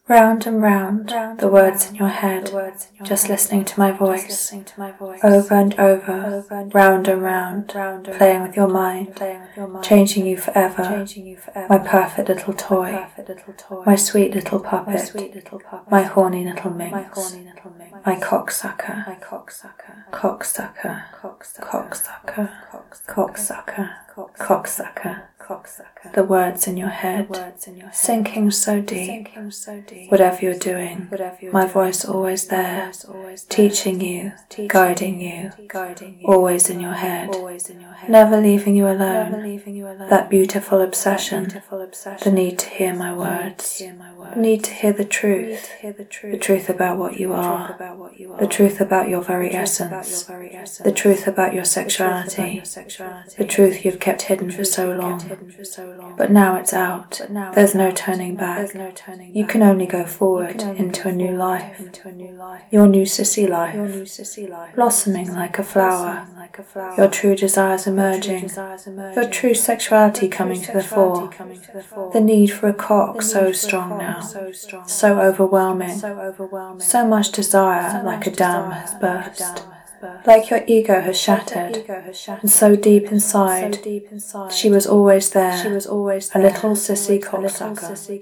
Round and round, the words in your head, just listening to my voice, over and over, round and round, playing with your mind, changing you forever, my perfect little toy, my sweet little puppet, my horny little minx, my cocksucker, cocksucker, cocksucker, cocksucker, cocksucker. The words in your head, sinking so deep. Whatever you're doing, my voice always there, teaching you, guiding you, always in your head, never leaving you alone. That beautiful obsession, the need to hear my words, the need to hear the truth about what you are, the truth about your very essence, the truth about your sexuality, the truth you've kept hidden for so long. But now it's out, there's no turning back. You can only go forward into a new life, your new sissy life, blossoming like a flower, your true desires emerging, your true sexuality coming to the fore, the need for a cock so strong now, so overwhelming, so much desire like a dam has burst. Like your ego has shattered, and so deep inside, she was always there, a little sissy cocksucker.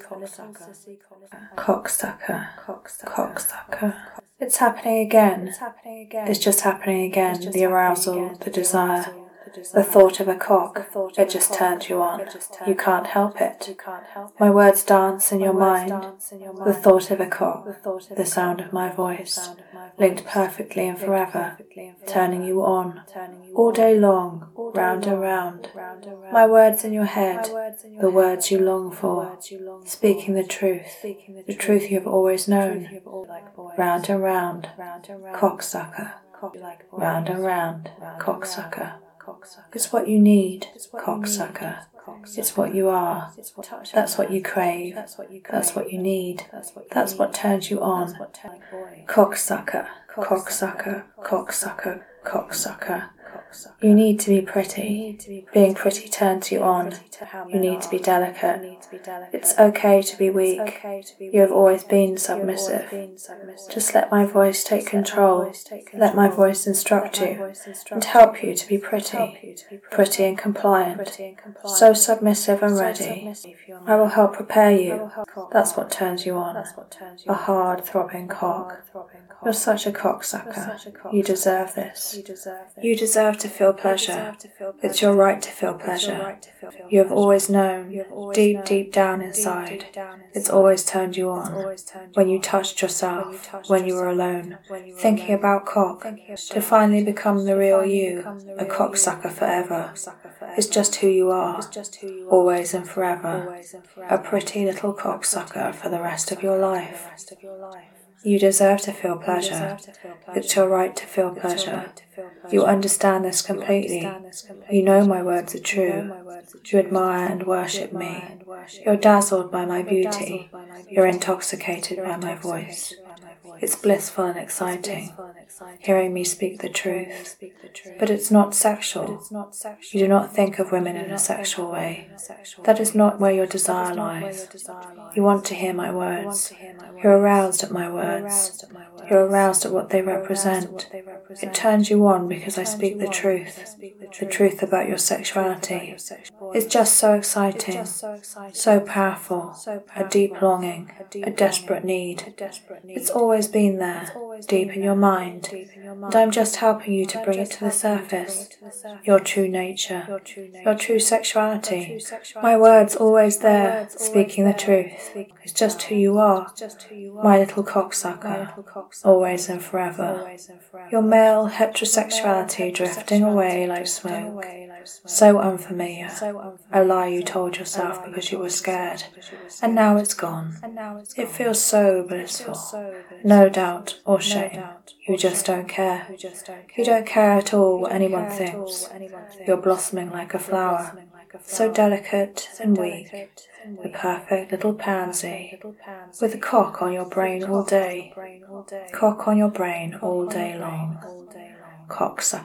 Cocksucker, cocksucker. It's happening again. It's just happening again. The arousal, the desire, the thought of a cock. It just turned you on. You can't help it. My words dance in your mind. The thought of a cock, the sound of my voice, linked perfectly and forever, turning you on, all day long, round and round. My words in your head, the words you long for, speaking the truth you have always known, round and round, cocksucker, round and round, cocksucker. It's what you need, cocksucker. It's what you are. That's what you crave. That's what you need. That's what turns you on. Cocksucker, cocksucker, cocksucker, cocksucker. You need to be pretty. Being pretty turns you on. You need to be delicate. It's okay to be weak. You have always been submissive. Just let my voice take control. Let my voice instruct you and help you to be pretty and compliant, so submissive and ready. I will help prepare you. That's what turns you on. A hard, throbbing cock. You're such a cocksucker. You deserve this. You deserve to feel pleasure. It's your right to feel pleasure. You have always known, deep down inside. It's always turned you on. When you touched yourself, when you were alone, thinking about cock, to finally become the real you, a cocksucker forever. It's just who you are, always and forever. A pretty little cocksucker for the rest of your life. You deserve to feel pleasure. It's your right to feel pleasure. You understand this completely. You know my words are true. You admire and worship me. You're dazzled by my beauty. You're intoxicated by my voice. It's blissful and exciting, hearing me speak the truth. But it's not sexual. You do not think of women in a sexual way. That is not where your desire lies. You want to hear my words. You're aroused at my words. You're aroused at what they represent. It turns you on because I speak the truth about your sexuality. It's just so exciting, so powerful, a deep longing, a desperate need. It's always been there, deep in your mind, and I'm just helping you to bring it to the surface. Your true nature, your true sexuality. My words always there, speaking the truth. It's just who you are, my little cocksucker, always and forever. Your male heterosexuality drifting away like smoke, so unfamiliar, a lie you told yourself because you were scared, and now it's gone. It feels so blissful, no doubt or shame. You just don't care. You don't care at all what anyone thinks. You're blossoming like a flower, so delicate and weak, the perfect little pansy, with a cock on your brain all day, cock on your brain all day long. Cocksucker.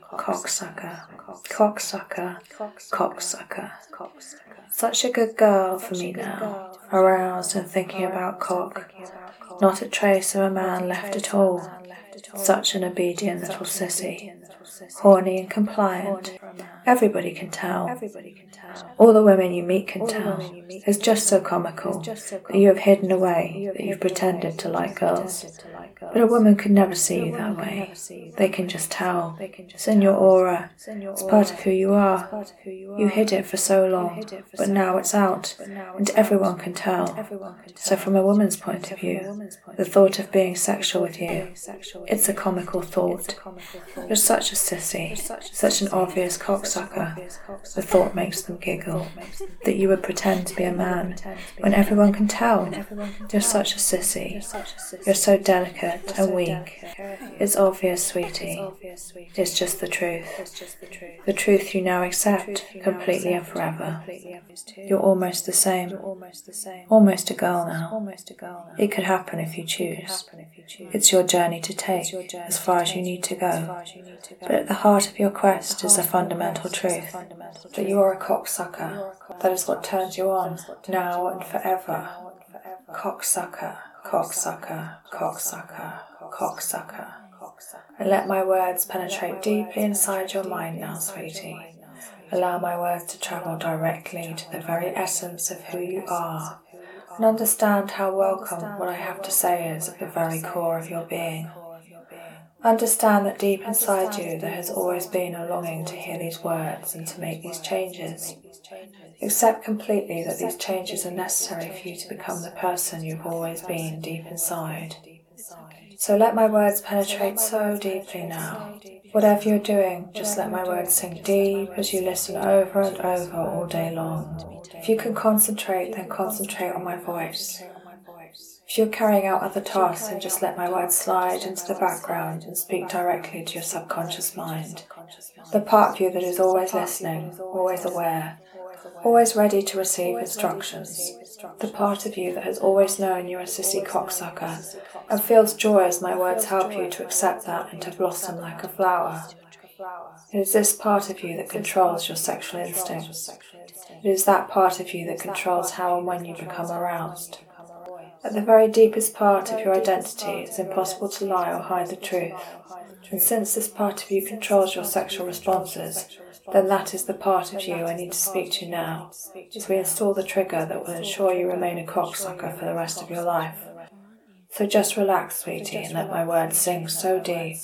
cocksucker, cocksucker, cocksucker. Such a good girl for me now, aroused and thinking about cock. Not a trace of a man left at all. Such an obedient little sissy, horny and compliant. Everybody can tell. All the women you meet can tell. It's just so comical that you have hidden away, that you've pretended to like girls. But a woman could never see you that way. They can just tell. It's in your aura. It's part of who you are. You hid it for so long, but now it's out, and everyone can tell. So from a woman's point of view, the thought of being sexual with you, it's a comical thought. You're such a sissy, such an obvious cocksucker. The thought makes them giggle, that you would pretend to be a man, when everyone can tell. You're such a sissy. You're so delicate and weak. It's obvious, sweetie. It's just the truth. The truth you now accept, completely and forever. You're almost the same. Almost a girl now. It could happen if you choose. It's your journey to take, as far as you need to go. But at the heart of your quest is the fundamental truth, that you are a cocksucker. That is what turns you on, now and forever. Cocksucker, cocksucker, cocksucker, cocksucker. And let my words penetrate deeply inside your mind now, sweetie. Allow my words to travel directly to the very essence of who you are, and understand how welcome what I have to say is at the very core of your being. Understand that deep inside you there has always been a longing to hear these words and to make these changes. Accept completely that these changes are necessary for you to become the person you've always been deep inside. So let my words penetrate so deeply now. Whatever you're doing, just let my words sink deep as you listen over and over all day long. If you can concentrate, then concentrate on my voice. If you're carrying out other tasks, then just let my words slide into the background and speak directly to your subconscious mind. The part of you that is always listening, always aware, always ready to receive instructions. The part of you that has always known you're a sissy cocksucker and feels joy as my words help you to accept that and to blossom like a flower. It is this part of you that controls your sexual instincts. It is that part of you that controls how and when you become aroused. At the very deepest part of your identity, it's impossible to lie or hide the truth. And since this part of you controls your sexual responses, then that is the part of you I need to speak to now, as we install the trigger that will ensure you remain a cocksucker for the rest of your life. So just relax, sweetie, and let my words sink so deep.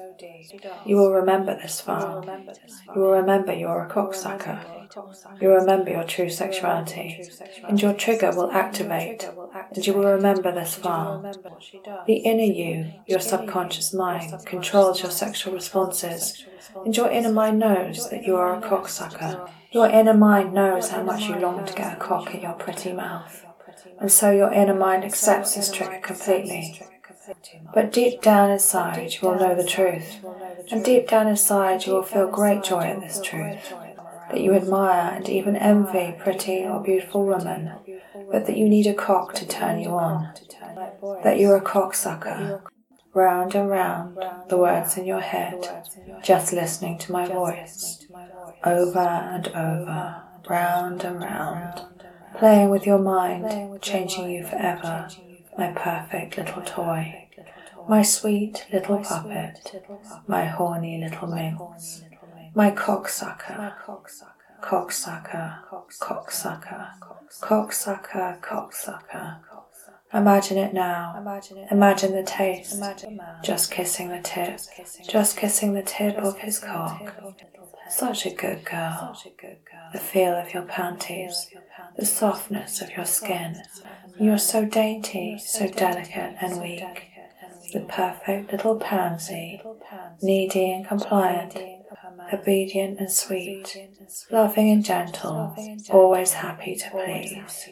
You will remember this file. You will remember you are a cocksucker. You will remember your true sexuality, and your trigger will activate, and you will remember this file. The inner you, your subconscious mind, controls your sexual responses, and your inner mind knows that you are a cocksucker. Your inner mind knows how much you long to get a cock in your pretty mouth. And so your inner mind accepts this trigger completely. But deep down inside you will know the truth, and deep down inside you will feel great joy at this truth, that you admire and even envy pretty or beautiful women, but that you need a cock to turn you on, that you are a cocksucker. Round and round, the words in your head, just listening to my voice, over and over, round and round. Playing with your mind, changing you forever, my perfect little toy, my sweet little puppet, my horny little minx, my cocksucker, cocksucker, cocksucker, cocksucker, cocksucker. Imagine it now. Imagine the taste. Just kissing the tip. Just kissing the tip of his cock. Such a good girl. The feel of your panties. The softness of your skin. You are so dainty, so delicate and weak. The perfect little pansy. Needy and compliant. Obedient and sweet. Loving and gentle. Always happy to please.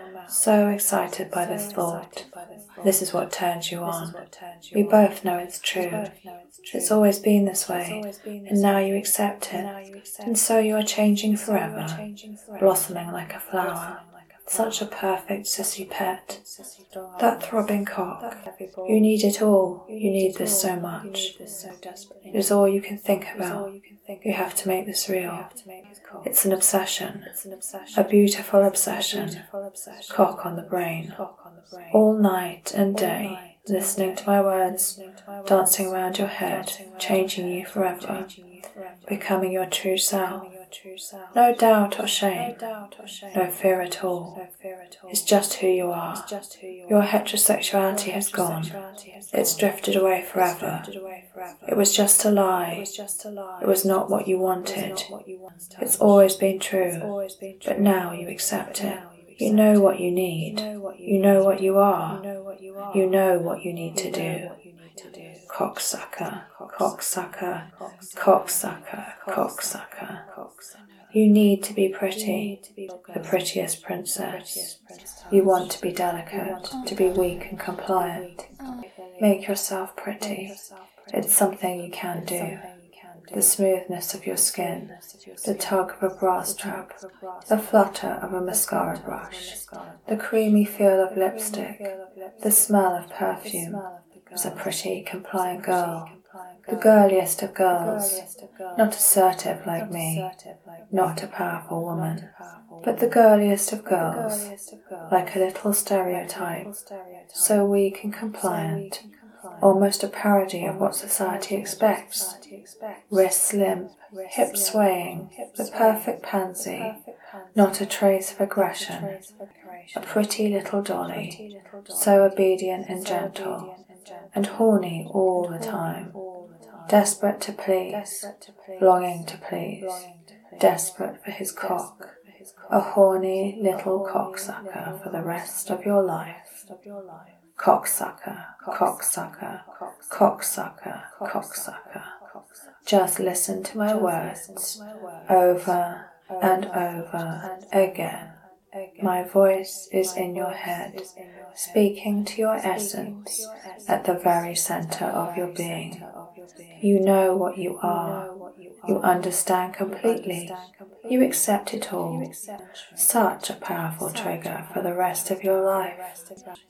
So excited by this thought. This is what turns you on. We both know it's true. It's always been this way, and now you accept it. And so you are changing forever, blossoming like a flower. Such a perfect sissy pet. That throbbing cock. You need it all. You need this so much. It is all you can think about. You have to make this real. It's an obsession. A beautiful obsession. Cock on the brain. All night and day, listening to my words, dancing around your head, changing you forever, becoming your true self. No doubt or shame, no fear at all. It's just who you are. Your heterosexuality has gone. It's drifted away forever. It was just a lie. It was not what you wanted. It's always been true, but now you accept it. You know what you need. You know what you are. You know what you need to do. Cocksucker, cocksucker, cocksucker, cocksucker. You need to be pretty, the prettiest princess. You want to be delicate, to be weak and compliant. Make yourself pretty. It's something you can do. The smoothness of your skin, the tug of a bra strap, the flutter of a mascara brush, the creamy feel of lipstick, the smell of perfume. As a pretty, compliant girl, the girliest of girls, not assertive like me, not a powerful woman, but the girliest of girls, like a little stereotype, so weak and compliant, almost a parody of what society expects. Wrists limp, hips swaying, the perfect pansy, not a trace of aggression, a pretty little dolly, so obedient and gentle, and horny all the time, desperate to please, longing to please, desperate for his cock, a horny little cocksucker for the rest of your life. Cocksucker, cocksucker, cocksucker, cocksucker. Just listen to my words over and over again. My voice is in your head, speaking to your essence at the very center of your being. You know what you are. You understand completely. You accept it all. Such a powerful trigger for the rest of your life.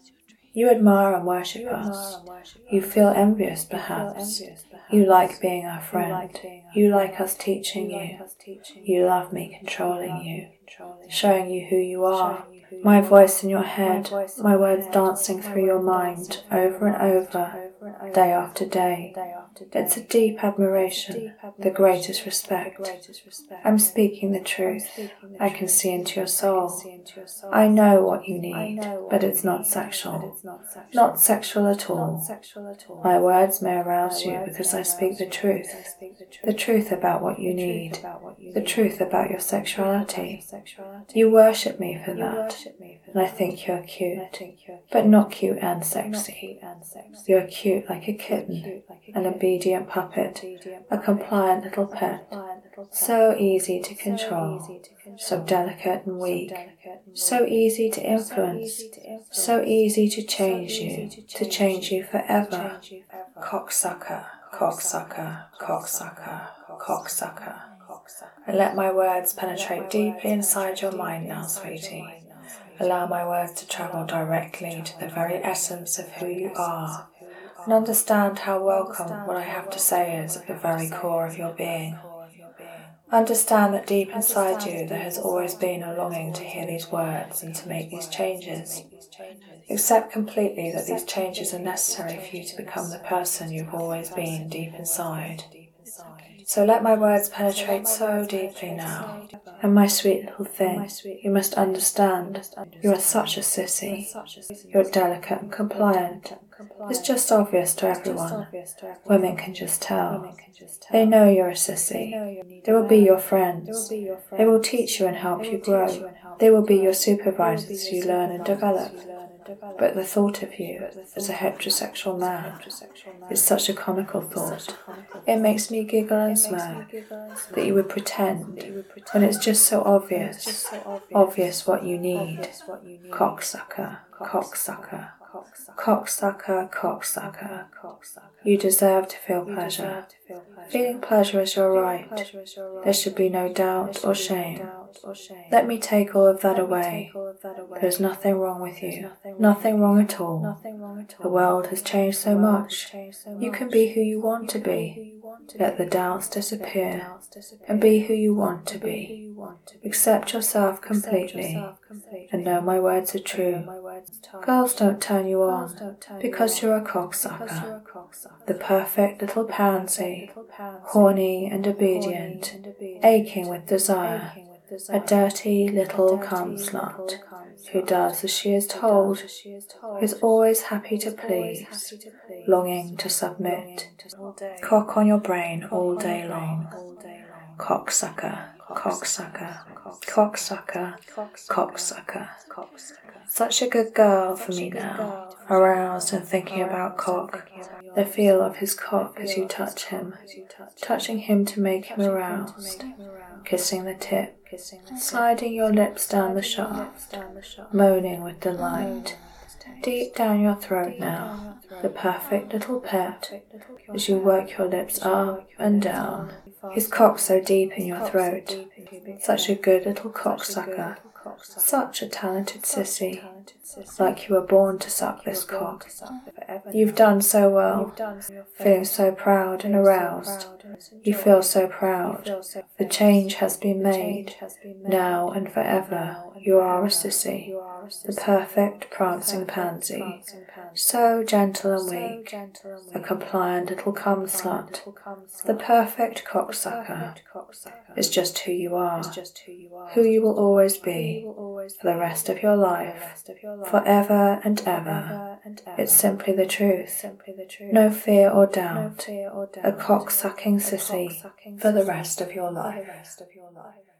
You admire and worship us. You feel envious, perhaps. You like being our friend. You like us teaching you. You love me controlling you, showing you who you are. My voice in your head, my words dancing through your mind over and over, day after day. It's a deep admiration, the greatest respect. I'm speaking the truth. I can see into your soul. I know what you need, but it's not sexual. Not sexual at all. My words may arouse you because I speak the truth about what you need, the truth about your sexuality. You worship me for that, and I think you're cute, but not cute and sexy. You're cute like a kitten, an obedient puppet, a compliant little pet, so easy to control, so delicate and weak, so easy to influence, so easy to change you forever. Cocksucker, cocksucker, cocksucker, cocksucker. And let my words penetrate deeply inside your mind now, sweetie. Allow my words to travel directly to the very essence of who you are, and understand how welcome what I have to say is at the very core of your being. Understand that deep inside you there has always been a longing to hear these words and to make these changes. Accept completely that these changes are necessary for you to become the person you've always been deep inside. So let my words penetrate so deeply now. And my sweet little thing, you must understand, you are such a sissy. You're delicate and compliant. It's just obvious to everyone. Women can just tell. They know you're a sissy. They will be your friends. They will teach you and help you grow. They will be your supervisors as you learn and develop. But the thought of you as a heterosexual man is such a comical thought. It makes me giggle and smirk that you would pretend when it's just so obvious what you need. Cocksucker, cocksucker, cocksucker, cocksucker. You deserve to feel pleasure. Feeling pleasure is your right. There should be no doubt or shame. Let me take all of that away. There's nothing wrong with you. Nothing wrong at all. The world has changed so much. You can be who you want to be. Let the doubts disappear and be who you want to be. Accept yourself completely and know my words are true. Girls don't turn you on because you're a cocksucker. The perfect little pansy, horny and obedient, aching with desire. A dirty little cum slut who does as she is told, who is always happy to please, longing to submit. Cock on your brain all day long. Cocksucker, cocksucker, cocksucker, cocksucker. Such a good girl for me now, aroused and thinking about cock. The feel of his cock as you touch him, touching him to make him aroused, kissing the tip, sliding your lips down the shaft, moaning with delight. Deep down your throat now, the perfect little pet, as you work your lips up and down. His cock so deep in your throat, such a good little cocksucker, such a talented sissy, like you were born to suck this cock. You've done so well, feeling so proud and aroused. You feel so proud. The change has been made. Now and forever, you are a sissy, the perfect prancing pansy, so gentle and weak, a compliant little cum slut, the perfect cocksucker. It's just who you are, who you will always be, for the rest of your life, forever and ever. It's simply the truth, no fear or doubt, a cock-sucking sissy for the rest of your life.